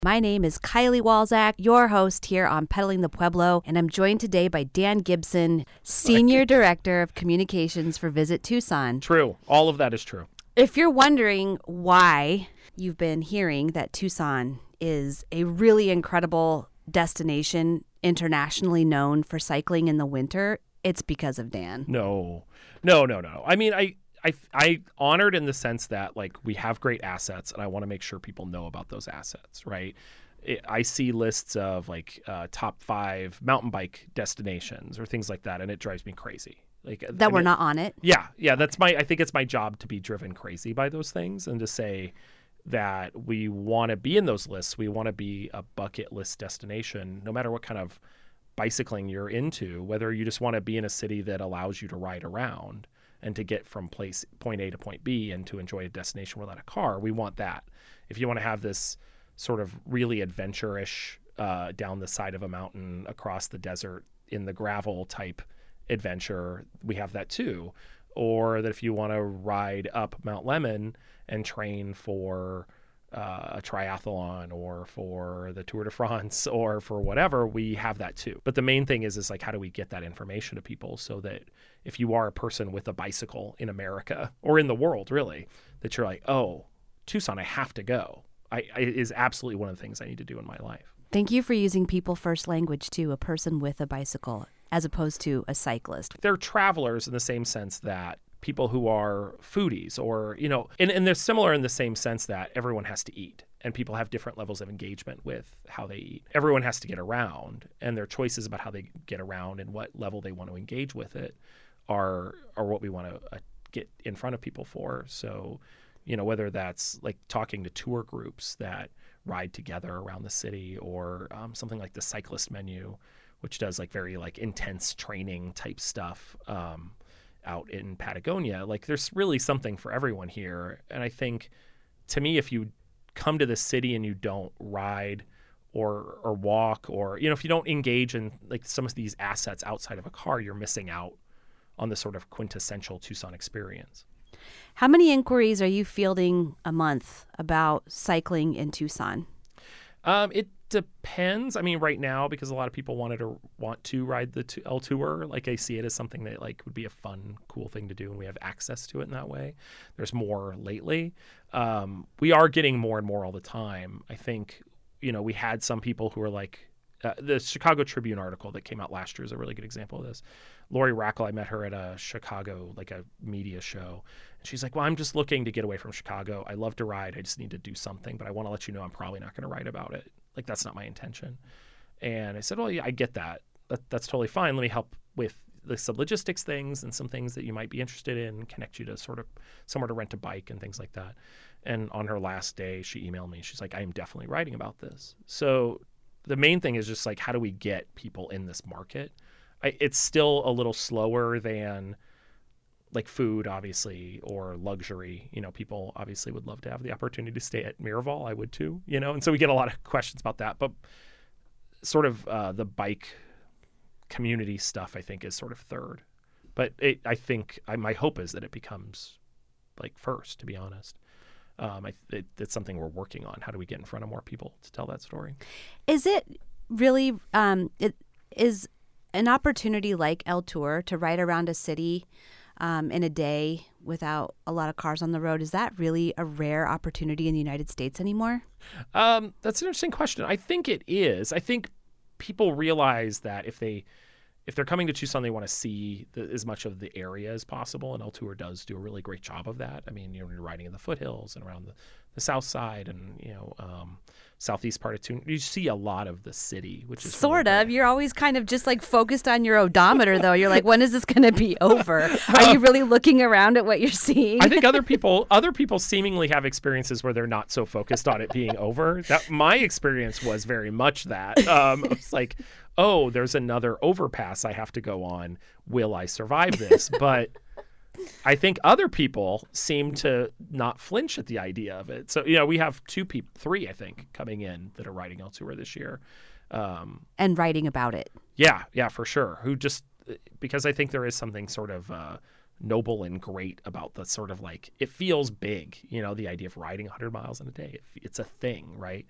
My name is Kylie Walzak, your host here on Peddling the Pueblo, and I'm joined today by Dan Gibson, Senior Director of Communications for Visit Tucson. True. All of that is true. If you're wondering why you've been hearing that Tucson is a really incredible destination internationally known for cycling in the winter, it's because of Dan. No. I mean, I honored in the sense that like we have great assets and I want to make sure people know about those assets, right? I see lists of like top 5 mountain bike destinations or things like that, and it drives me crazy. Like that we're not on it. Yeah. I think it's my job to be driven crazy by those things and to say that we want to be in those lists. We want to be a bucket list destination, no matter what kind of bicycling you're into, whether you just want to be in a city that allows you to ride around and to get from point A to point B and to enjoy a destination without a car. We want that. If you want to have this sort of really adventure-ish down the side of a mountain across the desert in the gravel type adventure, we have that too. Or that if you want to ride up Mount Lemmon and train for a triathlon or for the Tour de France or for whatever, we have that too. But the main thing is like, how do we get that information to people so that if you are a person with a bicycle in America or in the world, really, that you're like, oh, Tucson, I have to go. Is absolutely one of the things I need to do in my life. Thank you for using people first language too, a person with a bicycle, as opposed to a cyclist. They're travelers in the same sense that people who are foodies or, and they're similar in the same sense that everyone has to eat and people have different levels of engagement with how they eat. Everyone has to get around, and their choices about how they get around and what level they want to engage with it are what we want to get in front of people for. So, whether that's like talking to tour groups that ride together around the city or something like the Cyclist Menu, which does like very like intense training type stuff out in Patagonia. Like there's really something for everyone here. And I think to me, if you come to the city and you don't ride or walk or, if you don't engage in like some of these assets outside of a car, you're missing out on the sort of quintessential Tucson experience. How many inquiries are you fielding a month about cycling in Tucson? It depends. I mean, right now, because a lot of people want to ride the L Tour, like I see it as something that like would be a fun, cool thing to do, and we have access to it in that way. There's more lately. We are getting more and more all the time. I think, we had some people who were like, the Chicago Tribune article that came out last year is a really good example of this. Lori Rackle, I met her at a Chicago, like a media show. And she's like, well, I'm just looking to get away from Chicago. I love to ride. I just need to do something, but I want to let you know I'm probably not going to write about it. Like, that's not my intention. And I said, well, yeah, I get that. That's totally fine. Let me help with some logistics things and some things that you might be interested in, connect you to sort of somewhere to rent a bike and things like that. And on her last day, she emailed me. She's like, I am definitely writing about this. So the main thing is just like, how do we get people in this market? It's still a little slower than like food, obviously, or luxury. People obviously would love to have the opportunity to stay at Miraval. I would too, and so we get a lot of questions about that. But sort of the bike community stuff, I think, is sort of third. But I think my hope is that it becomes like first, to be honest. It's something we're working on. How do we get in front of more people to tell that story? Is it really is an opportunity like El Tour to ride around a city in a day without a lot of cars on the road? Is that really a rare opportunity in the United States anymore? That's an interesting question. I think it is. I think people realize that if they're coming to Tucson, they want to see as much of the area as possible, and El Tour does do a really great job of that. I mean, you're riding in the foothills and around the south side and, southeast part of Tucson. You see a lot of the city, which is sort really of. You're always kind of just like focused on your odometer, though. You're like, when is this going to be over? Are you really looking around at what you're seeing? I think other people seemingly have experiences where they're not so focused on it being over. That my experience was very much that. It's like, oh, there's another overpass I have to go on. Will I survive this? But I think other people seem to not flinch at the idea of it. So, we have 3, I think, coming in that are riding El Tour this year. And writing about it. Yeah, for sure. Who just, because I think there is something sort of noble and great about the sort of like, it feels big, the idea of riding 100 miles in a day. It's a thing, right?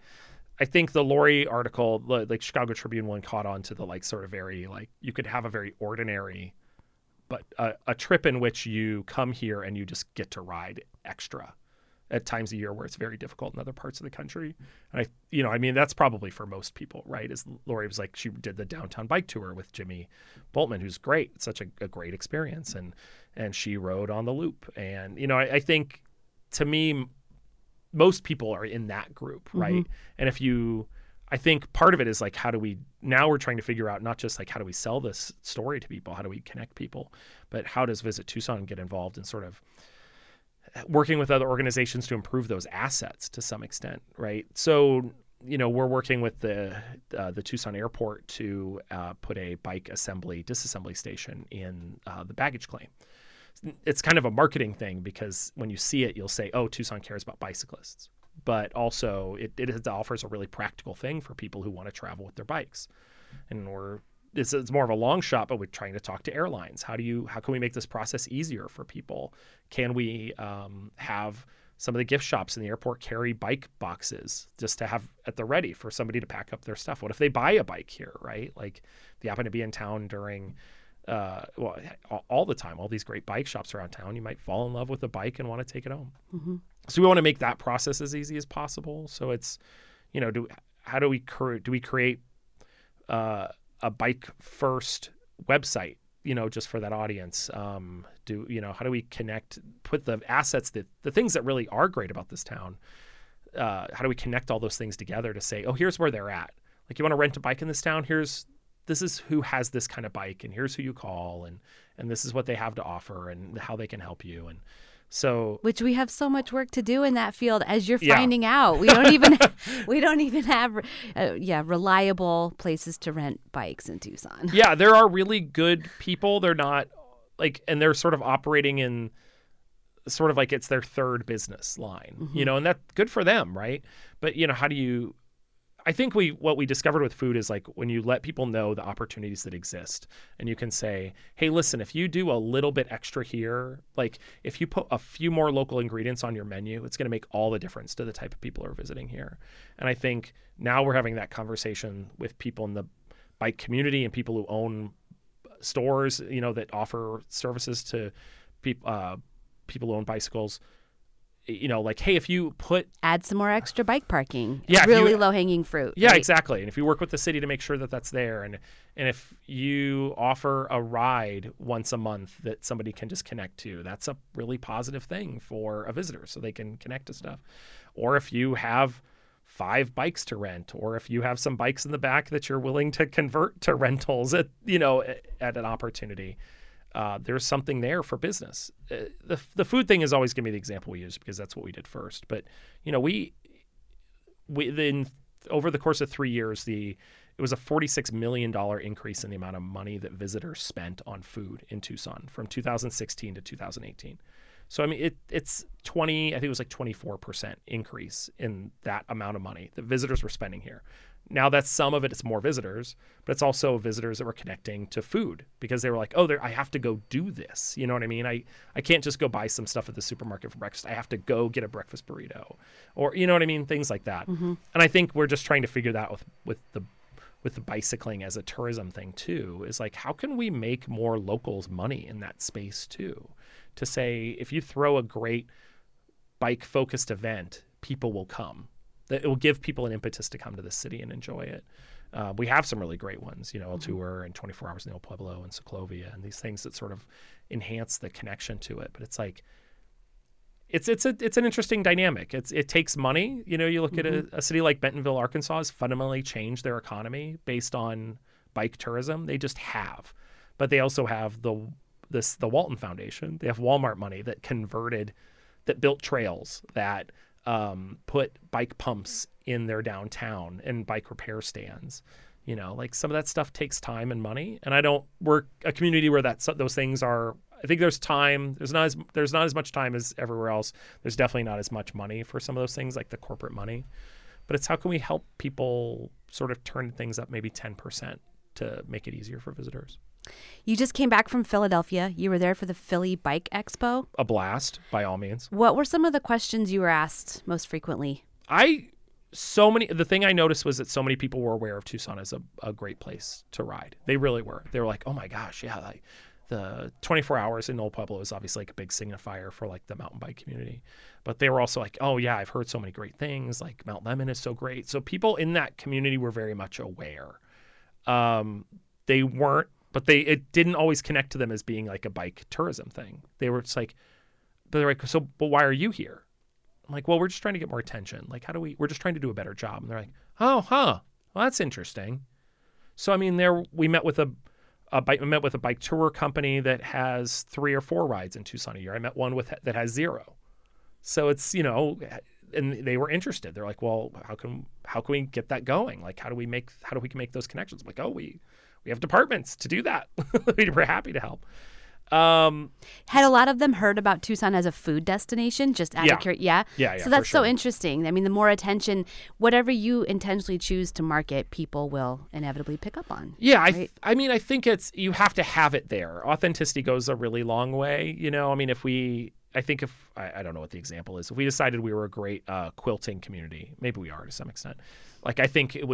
I think the Lori article, like Chicago Tribune one, caught on to the like sort of very like you could have a very ordinary, but a trip in which you come here and you just get to ride extra at times a year where it's very difficult in other parts of the country. And I mean, that's probably for most people, right? As Lori was like, she did the downtown bike tour with Jimmy Boltman, who's great. It's such a great experience. And she rode on the Loop. And, I think to me, most people are in that group, right? Mm-hmm. And I think part of it is like, now we're trying to figure out not just like, how do we sell this story to people? How do we connect people? But how does Visit Tucson get involved in sort of working with other organizations to improve those assets to some extent, right? So, we're working with the Tucson airport to put a bike disassembly station in the baggage claim. It's kind of a marketing thing because when you see it, you'll say, oh, Tucson cares about bicyclists. But also it offers a really practical thing for people who want to travel with their bikes. And it's more of a long shot, but we're trying to talk to airlines. How can we make this process easier for people? Can we have some of the gift shops in the airport carry bike boxes just to have at the ready for somebody to pack up their stuff? What if they buy a bike here, right? Like they happen to be in town during, all the time, all these great bike shops around town. You might fall in love with a bike and want to take it home. Mm-hmm. So we want to make that process as easy as possible. So it's, how do we create a bike first website, just for that audience? How do we put the assets the things that really are great about this town? How do we connect all those things together to say, oh, here's where they're at. Like you want to rent a bike in this town. This is who has this kind of bike and here's who you call and this is what they have to offer and how they can help you. And so, which we have so much work to do in that field, as you're finding out. We don't even have reliable places to rent bikes in Tucson. Yeah, there are really good people. They're not and they're sort of operating in sort of like it's their third business line, mm-hmm. And that's good for them, right? But I think what we discovered with food is like when you let people know the opportunities that exist and you can say, hey, listen, if you do a little bit extra here, like if you put a few more local ingredients on your menu, it's going to make all the difference to the type of people who are visiting here. And I think now we're having that conversation with people in the bike community and people who own stores, that offer services to people who own bicycles. Like, hey, if you add some more extra bike parking, really low hanging fruit. Yeah, right? Exactly. And if you work with the city to make sure that that's there, and if you offer a ride once a month that somebody can just connect to, that's a really positive thing for a visitor, so they can connect to stuff. Or if you have 5 bikes to rent, or if you have some bikes in the back that you're willing to convert to rentals at an opportunity. There's something there for business. The food thing is always going to be the example we use because that's what we did first. But we then over the course of 3 years, it was a $46 million increase in the amount of money that visitors spent on food in Tucson from 2016 to 2018. So I mean, it's 20. I think it was like 24% increase in that amount of money that visitors were spending here. Now that's some of it. It's more visitors, but it's also visitors that were connecting to food because they were like, oh, I have to go do this. You know what I mean? I can't just go buy some stuff at the supermarket for breakfast. I have to go get a breakfast burrito, or you know what I mean? Things like that. Mm-hmm. And I think we're just trying to figure that out with the bicycling as a tourism thing too. Is like, how can we make more locals money in that space too? To say, if you throw a great bike focused event, people will come. It will give people an impetus to come to the city and enjoy it. We have some really great ones, El Tour and 24 Hours in El Pueblo and Ciclovia and these things that sort of enhance the connection to it. But it's like, it's an interesting dynamic. It takes money. You look mm-hmm. at a city like Bentonville, Arkansas has fundamentally changed their economy based on bike tourism. They just have, but they also have the Walton Foundation. They have Walmart money that built trails, that put bike pumps in their downtown and bike repair stands. Like some of that stuff takes time and money. And we're a community where those things are. I think there's time. There's not as much time as everywhere else. There's definitely not as much money for some of those things, like the corporate money. But it's how can we help people sort of turn things up maybe 10% to make it easier for visitors. You just came back from Philadelphia. You were there for the Philly Bike Expo. A blast, by all means. What were some of the questions you were asked most frequently? I the thing I noticed was that so many people were aware of Tucson as a great place to ride. They really were. They were like, oh my gosh, yeah, like the 24 hours in Old Pueblo is obviously like a big signifier for like the mountain bike community. But they were also like, oh yeah, I've heard so many great things. Like Mount Lemmon is so great. So people in that community were very much aware. They weren't, but it didn't always connect to them as being like a bike tourism thing. They were just like, but they're like, so, but why are you here? I'm like, well, we're just trying to get more attention. Like, we're just trying to do a better job. And they're like, oh, huh. Well, that's interesting. So, I mean, we met with a bike tour company that has 3 or 4 rides in Tucson a year. I met one that has 0. So it's, and they were interested. They're like, well, how can we get that going? Like, how do we make those connections? I'm like, oh, we have departments to do that. We're happy to help. Had a lot of them heard about Tucson as a food destination? Just out of curiosity, yeah. So that's for sure. so interesting. I mean, the more attention, whatever you intentionally choose to market, people will inevitably pick up on. Yeah, right? I think you have to have it there. Authenticity goes a really long way. I mean, I don't know what the example is. If we decided we were a great quilting community, maybe we are to some extent. Like, I think it would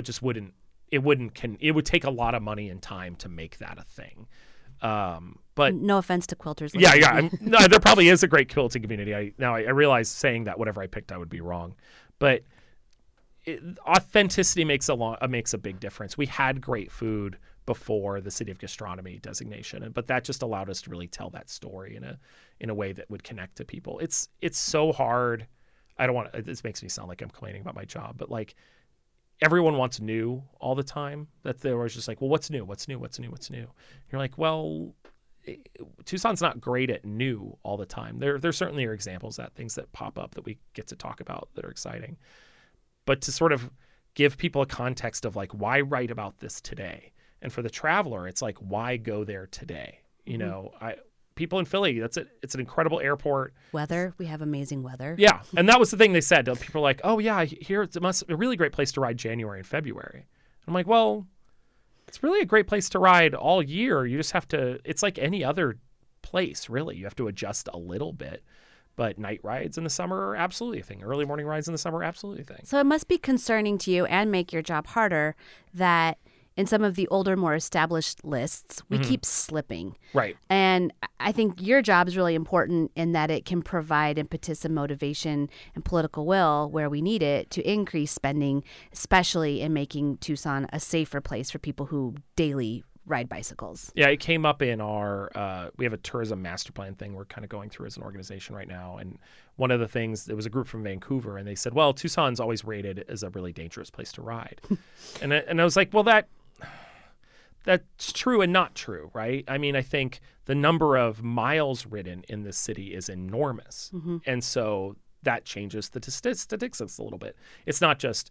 take a lot of money and time to make that a thing. But no offense to quilters. Yeah. No, there probably is a great quilting community. I realize saying that whatever I picked, I would be wrong. But authenticity makes a big difference. We had great food before the City of Gastronomy designation, but that just allowed us to really tell that story in a way that would connect to people. It's so hard. This makes me sound like I'm complaining about my job, but like, everyone wants new all the time. That they were just like, well, what's new? What's new? What's new? What's new? You're like, well, Tucson's not great at new all the time. There certainly are examples of things that pop up that we get to talk about that are exciting. But to sort of give people a context of like, why write about this today? And for the traveler, it's like, why go there today? People in Philly, it's an incredible airport. Weather, we have amazing weather. Yeah, and that was the thing they said. People were like, oh yeah, here it's a really great place to ride January and February. I'm like, well, it's really a great place to ride all year. You just have to, it's like any other place, really. You have to adjust a little bit. But night rides in the summer are absolutely a thing. Early morning rides in the summer are absolutely a thing. So it must be concerning to you and make your job harder that in some of the older, more established lists, we keep slipping. Right. And I think your job is really important in that it can provide impetus and motivation and political will where we need it to increase spending, especially in making Tucson a safer place for people who daily ride bicycles. Yeah, it came up in our, we have a tourism master plan thing we're kind of going through as an organization right now. And one of the things, there was a group from Vancouver, and they said, well, Tucson's always rated as a really dangerous place to ride. and I was like, well, that's true and not true, right? I mean, I think the number of miles ridden in this city is enormous. Mm-hmm. And so that changes the statistics a little bit. It's not just,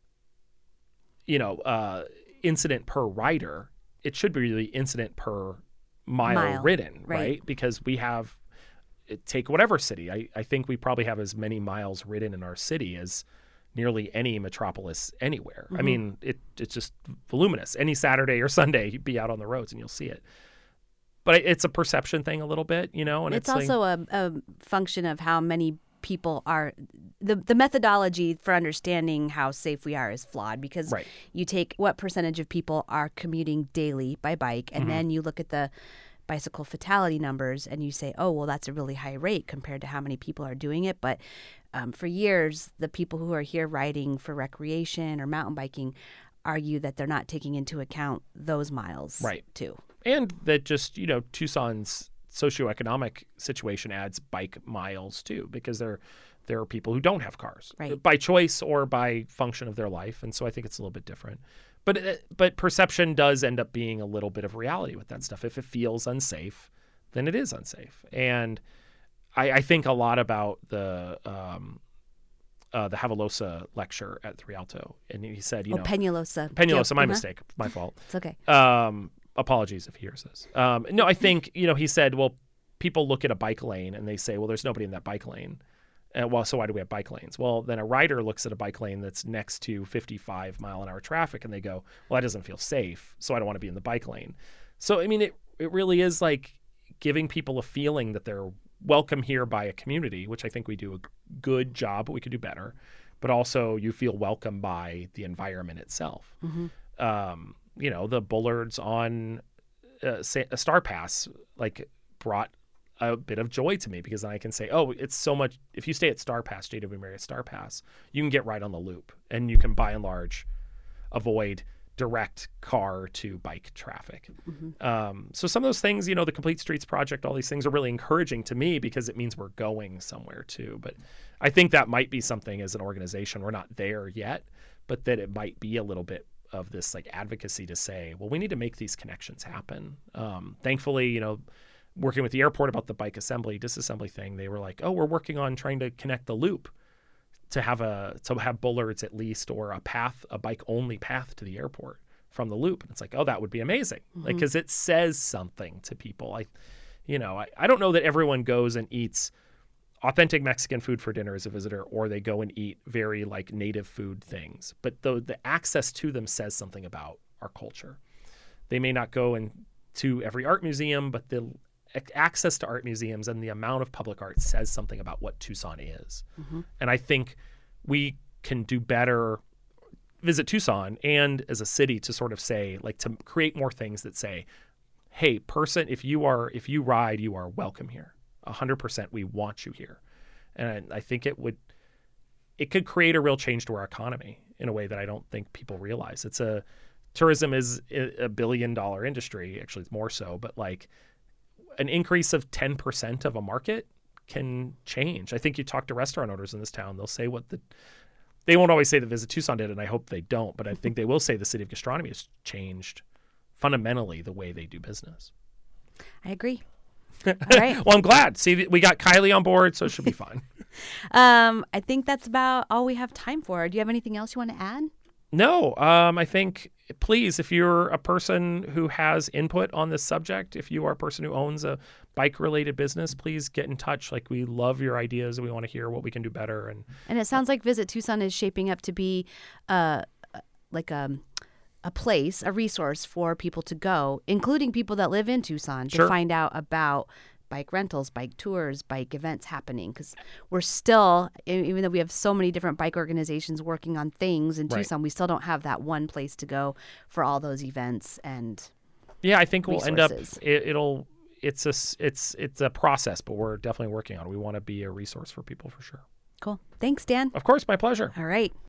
incident per rider. It should be really incident per mile ridden, right? Because we have, take whatever city. I think we probably have as many miles ridden in our city as nearly any metropolis anywhere. Mm-hmm. I mean, it's just voluminous. Any Saturday or Sunday, you'd be out on the roads and you'll see it. But it's a perception thing a little bit, and it's also a function of how many people are. The methodology for understanding how safe we are is flawed because you take what percentage of people are commuting daily by bike, and then you look at the bicycle fatality numbers and you say, oh, well, that's a really high rate compared to how many people are doing it. But for years, the people who are here riding for recreation or mountain biking argue that they're not taking into account those miles too. And that just, Tucson's socioeconomic situation adds bike miles too, because there are people who don't have cars by choice or by function of their life. And so I think it's a little bit different. But perception does end up being a little bit of reality with that stuff. If it feels unsafe, then it is unsafe. And I think a lot about the Havalosa lecture at the Rialto. And he said, Peñalosa. My mistake. My fault. It's okay. Apologies if he hears this. No, I think, he said, well, people look at a bike lane and they say, well, there's nobody in that bike lane. So why do we have bike lanes? Well, then a rider looks at a bike lane that's next to 55-mile-an-hour traffic and they go, well, that doesn't feel safe, so I don't want to be in the bike lane. So, I mean, it really is like giving people a feeling that they're welcome here by a community, which I think we do a good job, but we could do better. but also you feel welcome by the environment itself. The Bullards on Star Pass brought a bit of joy to me, because then I can say, oh, it's so much. If you stay at Star Pass, JW Marriott Star Pass, you can get right on the loop, and you can by and large avoid direct car to bike traffic. So some of those things, the Complete Streets Project, all these things are really encouraging to me, because it means we're going somewhere too. But I think that might be something as an organization, we're not there yet, but that it might be a little bit of this advocacy to say, well, we need to make these connections happen. Thankfully, working with the airport about the bike disassembly thing, they were like, oh, we're working on trying to connect the loop to have Bullards at least, or a bike only path to the airport from the loop. And it's like, oh, that would be amazing. Because it says something to people. I don't know that everyone goes and eats authentic Mexican food for dinner as a visitor, or they go and eat very native food things. But the access to them says something about our culture. They may not go to every art museum, but the access to art museums and the amount of public art says something about what Tucson is. And I think we can do better, visit Tucson and as a city, to sort of say, to create more things that say, hey, person, if you ride, you are welcome here. 100%, we want you here. And I think it could create a real change to our economy in a way that I don't think people realize. Tourism is a $1 billion industry. Actually, it's more so, but an increase of 10% of a market can change. I think you talk to restaurant owners in this town, they'll say they won't always say that Visit Tucson did, and I hope they don't, but I think they will say the city of gastronomy has changed fundamentally the way they do business. I agree. All right. Well, I'm glad. See, we got Kylie on board, so it should be fun. I think that's about all we have time for. Do you have anything else you want to add? No, I think, please, if you're a person who has input on this subject, if you are a person who owns a bike-related business, please get in touch. We love your ideas, and we want to hear what we can do better. And it sounds like Visit Tucson is shaping up to be a place, a resource for people to go, including people that live in Tucson, to find out about bike rentals, bike tours, bike events happening. Because we're still, even though we have so many different bike organizations working on things in Tucson, we still don't have that one place to go for all those events and I think we'll end up, it's a process, but we're definitely working on it. We want to be a resource for people for sure. Cool. Thanks, Dan. Of course, my pleasure. All right.